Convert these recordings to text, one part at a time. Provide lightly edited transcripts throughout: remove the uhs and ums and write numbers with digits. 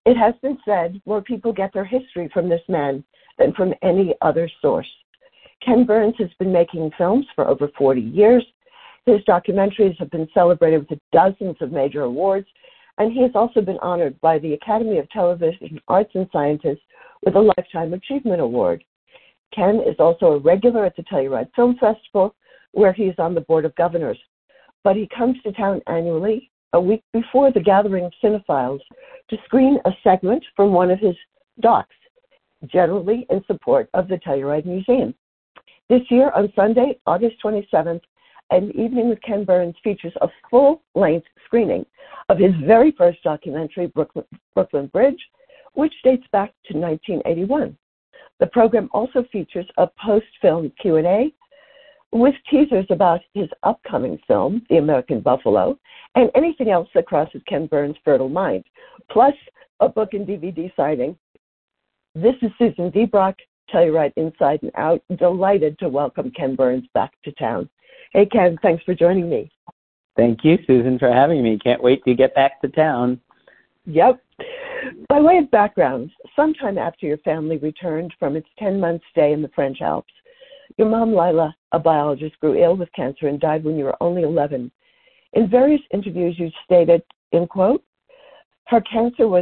It has been said more people get their history from this man than from any other source. Ken Burns has been making films for over 40 years. His documentaries have been celebrated with dozens of major awards, and he has also been honored by the Academy of Television Arts and Sciences with a Lifetime Achievement Award. Ken is also a regular at the Telluride Film Festival, where he is on the Board of Governors. But he comes to town annually, a week before the gathering of cinephiles, to screen a segment from one of his docs, generally in support of the Telluride Museum. This year, on Sunday, August 27th, An Evening with Ken Burns features a full-length screening of his very first documentary, Brooklyn Bridge, which dates back to 1981. The program also features a post-film Q&A with teasers about his upcoming film, The American Buffalo, and anything else that crosses Ken Burns' fertile mind, plus a book and DVD signing. This is Susan Debrock, Telluride Inside and Out, delighted to welcome Ken Burns back to town. Hey, Ken, thanks for joining me. Thank you, Susan, for having me. Can't wait to get back to town. Yep. By way of background, sometime after your family returned from its 10-month stay in the French Alps, your mom, Lila, a biologist, grew ill with cancer and died when you were only 11. In various interviews, you stated, in quote, "Her cancer was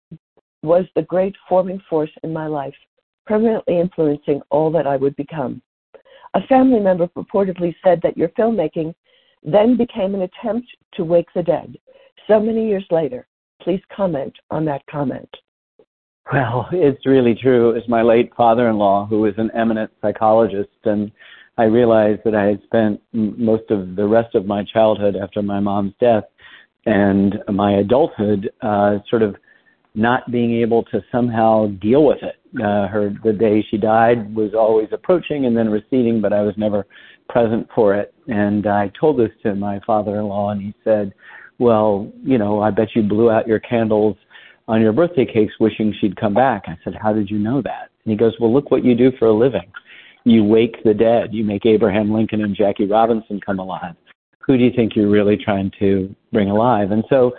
the great forming force in my life, permanently influencing all that I would become." A family member purportedly said that your filmmaking then became an attempt to wake the dead. So many years later, please comment on that comment. Well, it's really true. It was my late father-in-law, who was an eminent psychologist, and I realized that I had spent most of the rest of my childhood after my mom's death and my adulthood sort of not being able to somehow deal with it. The day she died was always approaching and then receding, but I was never present for it. And I told this to my father-in-law, and he said, "Well, I bet you blew out your candles on your birthday cakes wishing she'd come back." I said, "How did you know that?" And he goes, "Well, look what you do for a living. You wake the dead. You make Abraham Lincoln and Jackie Robinson come alive. Who do you think you're really trying to bring alive?" And so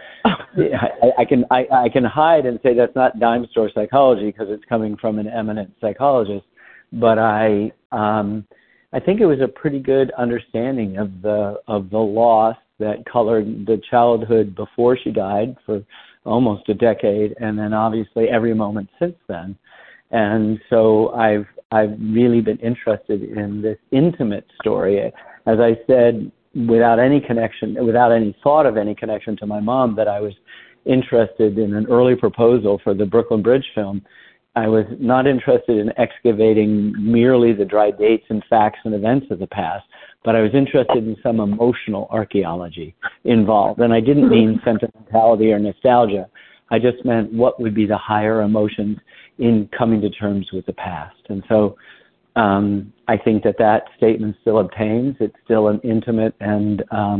I can hide and say that's not dime store psychology because it's coming from an eminent psychologist, but I think it was a pretty good understanding of the loss that colored the childhood before she died for almost a decade, and then obviously every moment since then. And so I've really been interested in this intimate story. As I said, without any thought of any connection to my mom, that I was interested in an early proposal for the Brooklyn Bridge film. I was not interested in excavating merely the dry dates and facts and events of the past, but I was interested in some emotional archaeology involved. And I didn't mean sentimentality or nostalgia. I just meant what would be the higher emotions in coming to terms with the past. And so I think that statement still obtains. It's still an intimate and,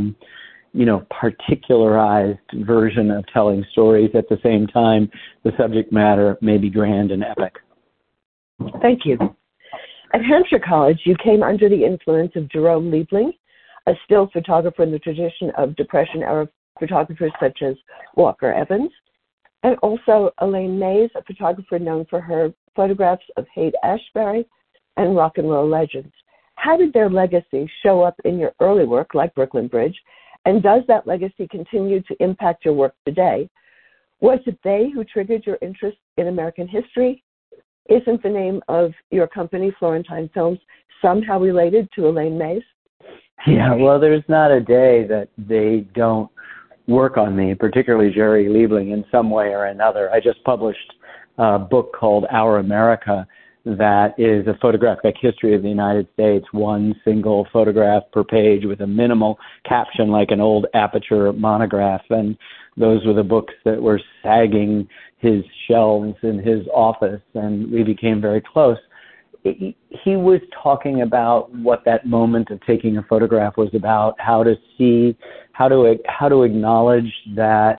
particularized version of telling stories. At the same time, the subject matter may be grand and epic. Thank you. At Hampshire College, you came under the influence of Jerome Liebling, a still photographer in the tradition of Depression-era photographers such as Walker Evans, and also Elaine Mays, a photographer known for her photographs of Haight-Ashbury and rock and roll legends. How did their legacy show up in your early work, like Brooklyn Bridge, and does that legacy continue to impact your work today? Was it they who triggered your interest in American history? Isn't the name of your company, Florentine Films, somehow related to Elaine Mays? Yeah, well, there's not a day that they don't work on me, particularly Jerry Liebling, in some way or another. I just published a book called Our America that is a photographic history of the United States, one single photograph per page with a minimal caption like an old Aperture monograph. And those were the books that were sagging his shelves in his office, and we became very close. He was talking about what that moment of taking a photograph was about, how to see, how to acknowledge that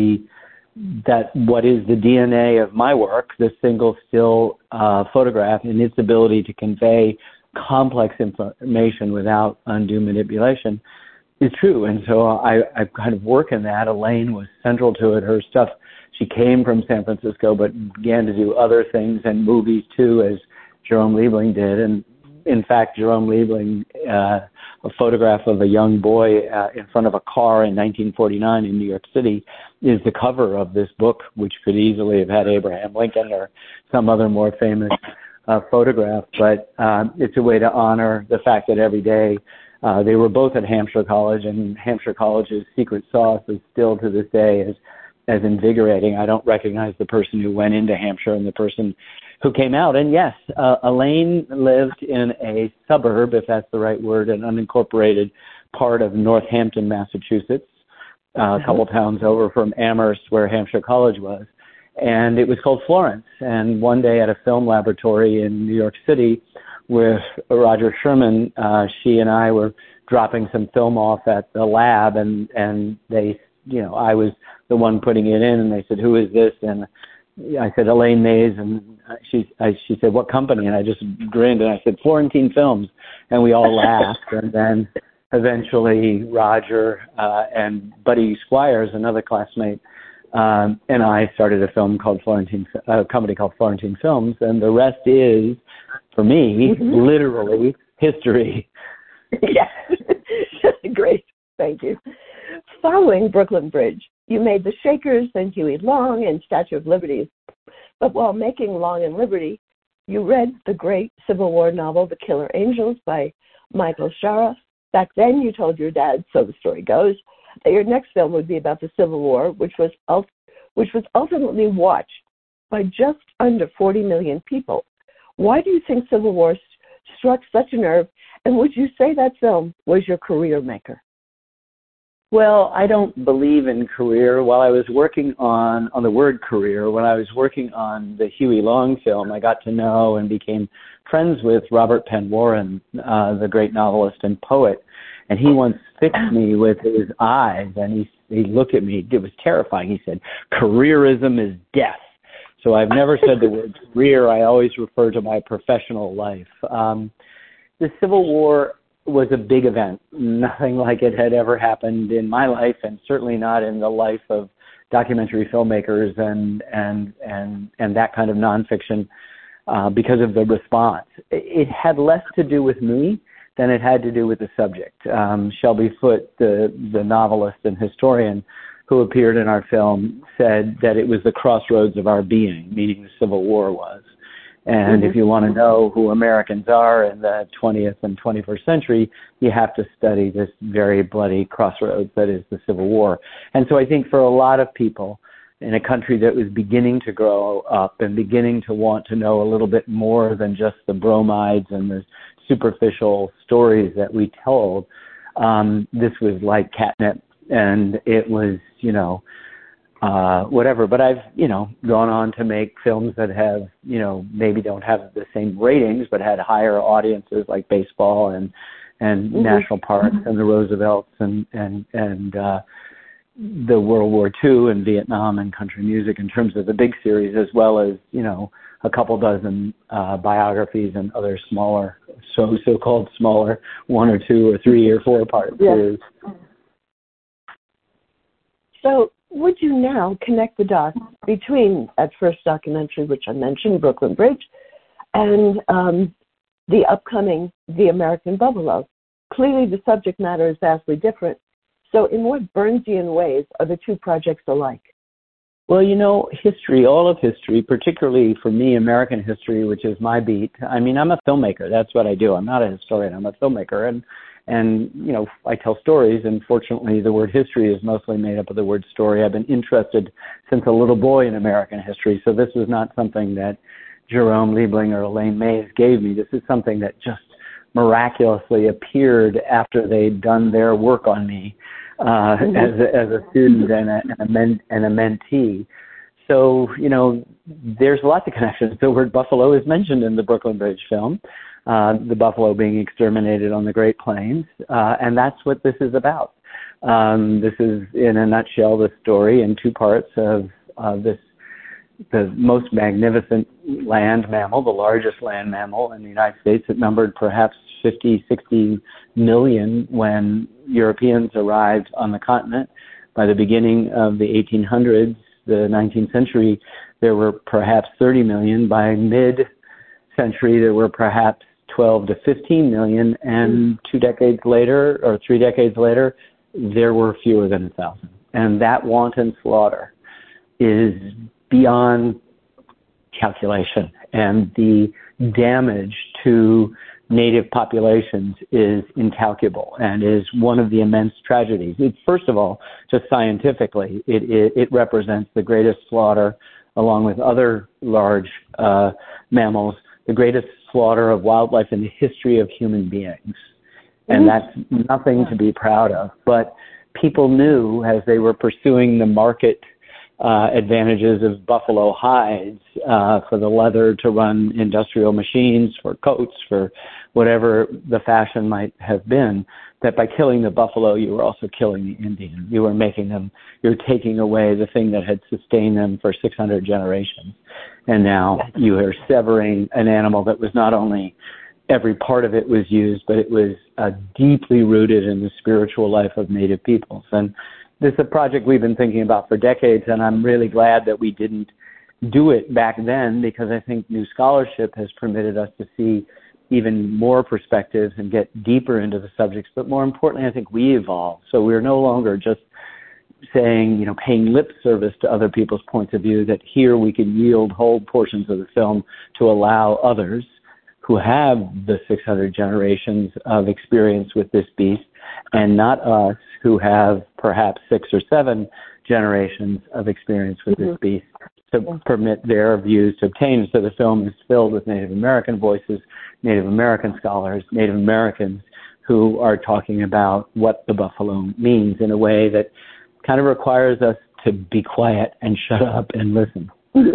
what is the DNA of my work, this single still photograph, and its ability to convey complex information without undue manipulation. is true. And so I kind of work in that. Elaine was central to it. Her stuff, she came from San Francisco, but began to do other things and movies too, as Jerome Liebling did. And in fact, Jerome Liebling, a photograph of a young boy in front of a car in 1949 in New York City, is the cover of this book, which could easily have had Abraham Lincoln or some other more famous photograph. But it's a way to honor the fact that every day they were both at Hampshire College, and Hampshire College's secret sauce is still to this day as invigorating. I don't recognize the person who went into Hampshire and the person who came out. And yes, Elaine lived in a suburb, if that's the right word, an unincorporated part of Northampton, Massachusetts, a couple towns over from Amherst, where Hampshire College was. And it was called Florence. And one day at a film laboratory in New York City with Roger Sherman, she and I were dropping some film off at the lab, and they, I was the one putting it in, and they said, "Who is this?" And I said, "Elaine Mays," and she said, "What company?" And I just grinned, and I said, "Florentine Films," and we all laughed. And then eventually Roger and Buddy Squires, another classmate, and I started a company called Florentine Films, and the rest is, for me, literally history. Yes, great, thank you. Following Brooklyn Bridge, you made The Shakers, then Huey Long and Statue of Liberty. But while making Long and Liberty, you read the great Civil War novel The Killer Angels by Michael Shara. Back then, you told your dad, so the story goes, that your next film would be about the Civil War, which was ultimately watched by just under 40 million people. Why do you think Civil War struck such a nerve, and would you say that film was your career maker? Well, I don't believe in career. While I was working on the word career, when I was working on the Huey Long film, I got to know and became friends with Robert Penn Warren, the great novelist and poet. And he once fixed me with his eyes, and he looked at me. It was terrifying. He said, "Careerism is death." So I've never said the word career. I always refer to my professional life. The Civil War was a big event. Nothing like it had ever happened in my life, and certainly not in the life of documentary filmmakers and that kind of nonfiction, because of the response. It had less to do with me than it had to do with the subject. Shelby Foote, the novelist and historian who appeared in our film, said that it was the crossroads of our being, meaning the Civil War was. And if you want to know who Americans are in the 20th and 21st century, you have to study this very bloody crossroads that is the Civil War. And so I think for a lot of people in a country that was beginning to grow up and beginning to want to know a little bit more than just the bromides and the superficial stories that we told, this was like catnip. And it was, whatever. But I've, gone on to make films that have, maybe don't have the same ratings, but had higher audiences, like Baseball and National Parks and the Roosevelts and the World War II and Vietnam and country music in terms of the big series, as well as, a couple dozen biographies and other smaller, so-called smaller 1 or 2 or 3 or 4 part series. So would you now connect the dots between that first documentary, which I mentioned, Brooklyn Bridge, and the upcoming The American Buffalo? Clearly, the subject matter is vastly different. So in what Burnsian ways are the two projects alike? Well, history, all of history, particularly for me, American history, which is my beat. I mean, I'm a filmmaker. That's what I do. I'm not a historian. I'm a filmmaker. And I tell stories, and fortunately the word history is mostly made up of the word story. I've been interested since a little boy in American history, so this was not something that Jerome Liebling or Elaine Mays gave me. This is something that just miraculously appeared after they'd done their work on me as a student and a mentee. So, there's lots of connections. The word buffalo is mentioned in the Brooklyn Bridge film. The buffalo being exterminated on the Great Plains, and that's what this is about. This is, in a nutshell, the story in 2 parts of the most magnificent land mammal, the largest land mammal in the United States. It numbered perhaps 50, 60 million when Europeans arrived on the continent. By the beginning of the 1800s, the 19th century, there were perhaps 30 million. By mid-century, there were perhaps 12 to 15 million. And 2 decades later, or 3 decades later, there were fewer than 1,000. And that wanton slaughter is beyond calculation. And the damage to native populations is incalculable and is one of the immense tragedies. First of all, just scientifically, it represents the greatest slaughter, along with other large mammals, the greatest slaughter of wildlife in the history of human beings. And that's nothing to be proud of. But people knew, as they were pursuing the market advantages of buffalo hides for the leather to run industrial machines, for coats, for whatever the fashion might have been, that by killing the buffalo, you were also killing the Indian. You were making them, you're taking away the thing that had sustained them for 600 generations. And now you are severing an animal that was not only every part of it was used, but it was deeply rooted in the spiritual life of Native peoples. And this is a project we've been thinking about for decades, and I'm really glad that we didn't do it back then, because I think new scholarship has permitted us to see even more perspectives and get deeper into the subjects. But more importantly, I think we evolve. So we're no longer just saying, paying lip service to other people's points of view, that here we can yield whole portions of the film to allow others who have the 600 generations of experience with this beast, and not us who have perhaps 6 or 7 generations of experience with this beast, to permit their views to obtain. So the film is filled with Native American voices, Native American scholars, Native Americans who are talking about what the buffalo means in a way that kind of requires us to be quiet and shut up and listen.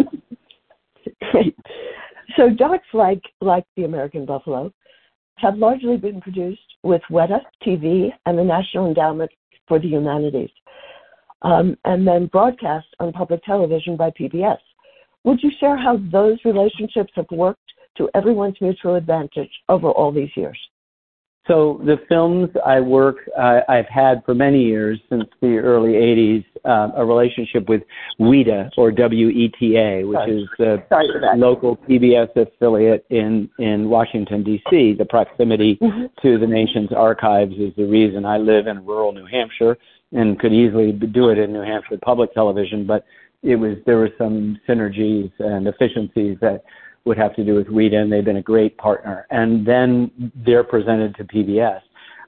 Great. So docs like The American Buffalo have largely been produced with Weta TV and the National Endowment for the Humanities, and then broadcast on public television by PBS. Would you share how those relationships have worked to everyone's mutual advantage over all these years? So the films I've had for many years, since the early 80s, a relationship with WETA, or WETA, which is the local PBS affiliate in Washington, D.C. The proximity to the nation's archives is the reason. I live in rural New Hampshire and could easily do it in New Hampshire public television, but there were some synergies and efficiencies that would have to do with WETA, and they've been a great partner. And then they're presented to PBS.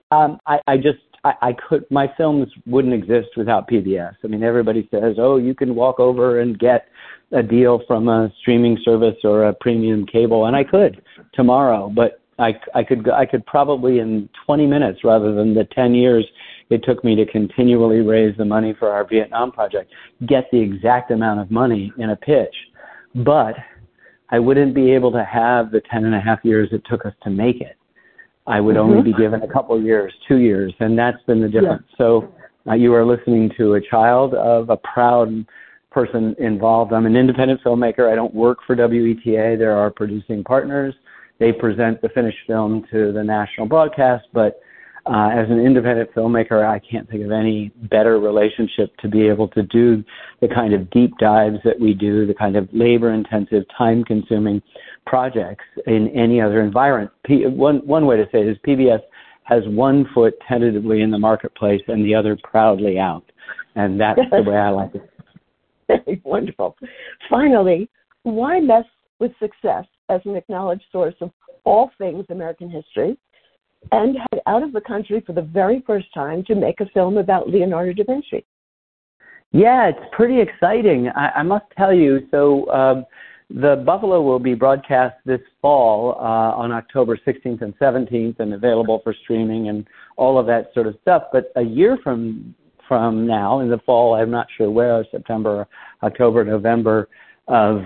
My films wouldn't exist without PBS. I mean, everybody says, oh, you can walk over and get a deal from a streaming service or a premium cable, and I could tomorrow, but I could probably in 20 minutes, rather than the 10 years it took me to continually raise the money for our Vietnam project, get the exact amount of money in a pitch. But I wouldn't be able to have the 10 and a half years it took us to make it. I would only be given a couple of years, 2 years, and that's been the difference. Yeah. So you are listening to a child of a proud person involved. I'm an independent filmmaker. I don't work for WETA. There are producing partners. They present the finished film to the national broadcast, but as an independent filmmaker, I can't think of any better relationship to be able to do the kind of deep dives that we do, the kind of labor-intensive, time-consuming projects in any other environment. One way to say it is PBS has one foot tentatively in the marketplace and the other proudly out, and that's the way I like it. Very wonderful. Finally, why mess with success as an acknowledged source of all things American history, and head out of the country for the very first time to make a film about Leonardo da Vinci? Yeah, it's pretty exciting. I must tell you, so the Buffalo will be broadcast this fall on October 16th and 17th and available for streaming and all of that sort of stuff. But a year from now, in the fall, I'm not sure where, September, October, November of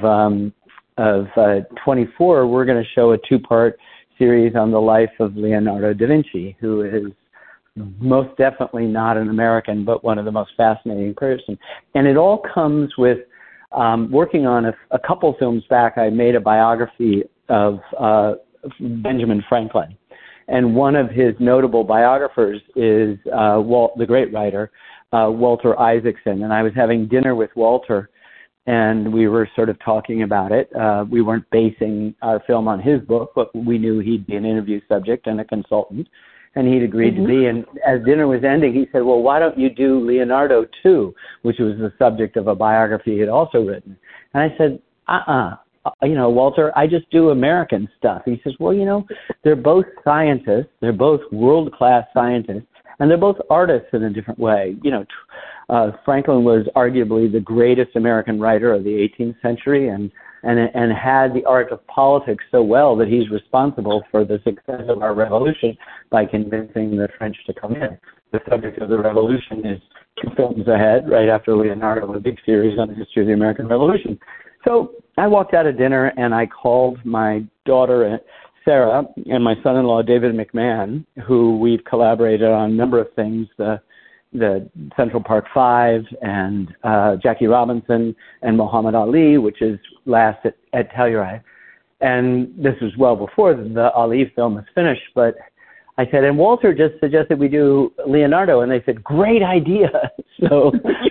24, we're going to show a 2-part series on the life of Leonardo da Vinci, who is most definitely not an American, but one of the most fascinating persons. And it all comes with working on a couple films back. I made a biography of Benjamin Franklin. And one of his notable biographers is the great writer, Walter Isaacson. And I was having dinner with Walter, and we were sort of talking about it. We weren't basing our film on his book, but we knew he'd be an interview subject and a consultant, and he'd agreed to be. And as dinner was ending, he said, well, why don't you do Leonardo too, which was the subject of a biography he had also written. And I said, Walter, I just do American stuff. He says, well, they're both scientists. They're both world-class scientists, and they're both artists in a different way. Franklin was arguably the greatest American writer of the 18th century and had the art of politics so well that he's responsible for the success of our revolution by convincing the French to come in. The subject of the revolution is 2 films ahead, right after Leonardo, a big series on the history of the American Revolution. So I walked out of dinner and I called my daughter, Sarah, and my son-in-law, David McMahon, who we've collaborated on a number of things, the Central Park Five and Jackie Robinson and Muhammad Ali, which is last at Telluride. And this was well before the Ali film was finished, but I said, and Walter just suggested we do Leonardo, and they said, great idea. So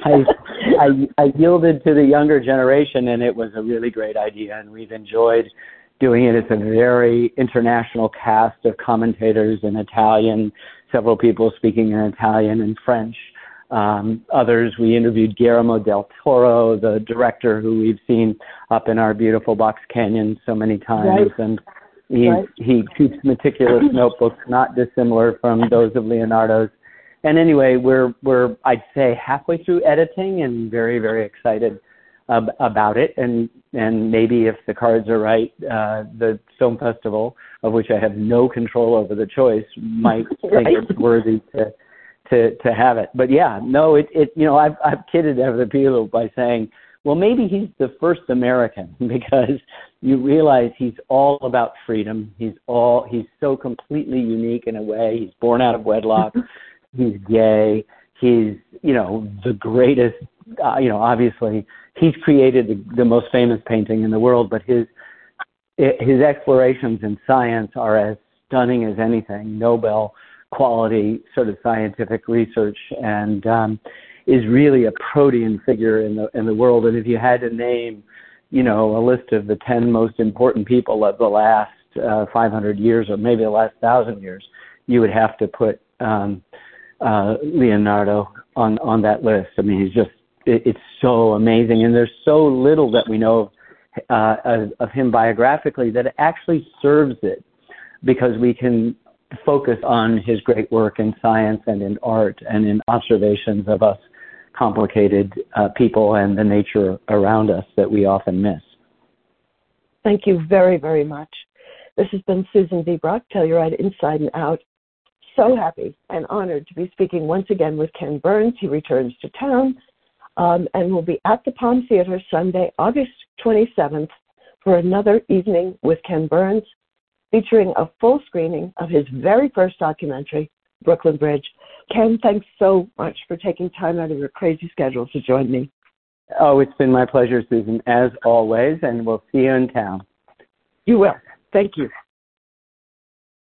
I yielded to the younger generation, and it was a really great idea, and we've enjoyed doing it. It's a very international cast of commentators in Italian, several people speaking in Italian and French. Others, we interviewed Guillermo del Toro, the director who we've seen up in our beautiful Box Canyon so many times, right. And he keeps meticulous notebooks, not dissimilar from those of Leonardo's. And anyway, we're I'd say halfway through editing and very, very excited about it. And maybe if the cards are right, the film festival, of which I have no control over the choice, might think it's worthy to have it. But yeah, no, I've kidded other people by saying, well, maybe he's the first American, because you realize he's all about freedom. He's so completely unique in a way. He's born out of wedlock. He's gay. He's, the greatest, obviously he's created the most famous painting in the world, but his explorations in science are as stunning as anything, Nobel quality sort of scientific research, and is really a protean figure in the world. And if you had to name, a list of the 10 most important people of the last 500 years, or maybe the last 1,000 years, you would have to put Leonardo on that list. I mean, it's so amazing, and there's so little that we know of him biographically that it actually serves it, because we can focus on his great work in science and in art and in observations of us complicated people and the nature around us that we often miss. Thank you very, very much. This has been Susan V. Brock, Telluride Inside and Out. So happy and honored to be speaking once again with Ken Burns. He returns to town and will be at the Palm Theater Sunday, August 27th for another evening with Ken Burns, featuring a full screening of his very first documentary, Brooklyn Bridge. Ken, thanks so much for taking time out of your crazy schedule to join me. Oh, it's been my pleasure, Susan, as always, and we'll see you in town. You will. Thank you.